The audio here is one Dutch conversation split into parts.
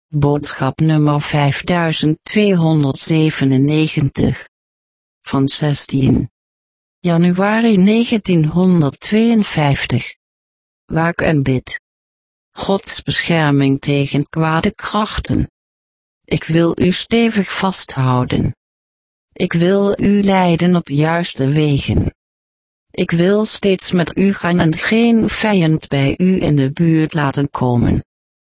Boodschap nummer 5297. Van 16 januari 1952. Waak en bid. Gods bescherming tegen kwade krachten. Ik wil u stevig vasthouden. Ik wil u leiden op juiste wegen. Ik wil steeds met u gaan en geen vijand bij u in de buurt laten komen.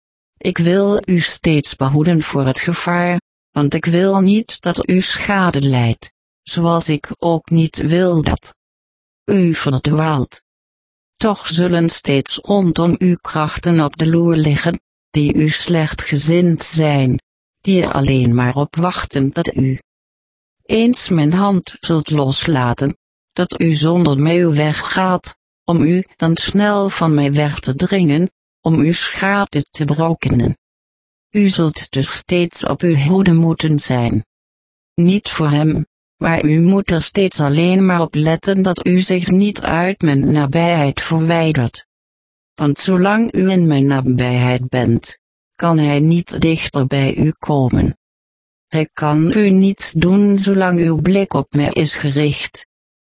Ik wil u steeds behoeden voor het gevaar, want ik wil niet dat u schade lijdt, zoals ik ook niet wil dat u verdwaalt. Toch zullen steeds rondom u krachten op de loer liggen, die u slechtgezind zijn, die er alleen maar op wachten dat u eens mijn hand zult loslaten, dat u zonder mij weggaat, om u dan snel van mij weg te dringen, om uw schade te berokkenen. U zult dus steeds op uw hoede moeten zijn. Niet voor hem, maar u moet er steeds alleen maar op letten dat u zich niet uit mijn nabijheid verwijdert. Want zolang u in mijn nabijheid bent, kan hij niet dichter bij u komen. Hij kan u niets doen zolang uw blik op mij is gericht.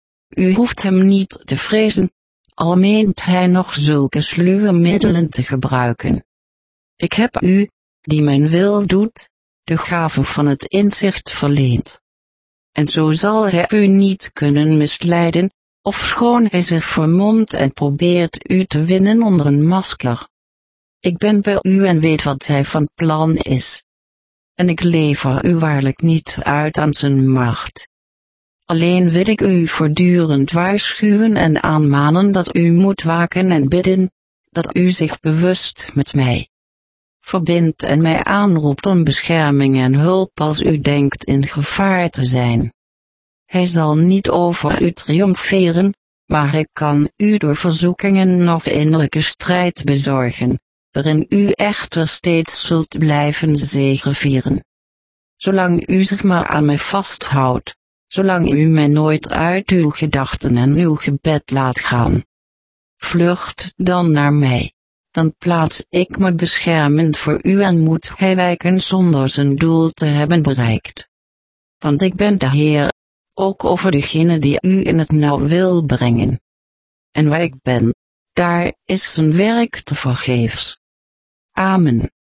U hoeft hem niet te vrezen, al meent hij nog zulke sluwe middelen te gebruiken. Ik heb u, die mijn wil doet, de gave van het inzicht verleend. En zo zal hij u niet kunnen misleiden, ofschoon hij zich vermomt en probeert u te winnen onder een masker. Ik ben bij u en weet wat hij van plan is. En ik lever u waarlijk niet uit aan zijn macht. Alleen wil ik u voortdurend waarschuwen en aanmanen dat u moet waken en bidden, dat u zich bewust met mij verbindt en mij aanroept om bescherming en hulp als u denkt in gevaar te zijn. Hij zal niet over u triomferen, maar hij kan u door verzoekingen nog innerlijke strijd bezorgen, waarin u echter steeds zult blijven zegevieren. Zolang u zich maar aan mij vasthoudt, zolang u mij nooit uit uw gedachten en uw gebed laat gaan. Vlucht dan naar mij, dan plaats ik me beschermend voor u en moet hij wijken zonder zijn doel te hebben bereikt. Want ik ben de Heer, ook over degene die u in het nauw wil brengen. En waar ik ben, daar is zijn werk tevergeefs. Amen.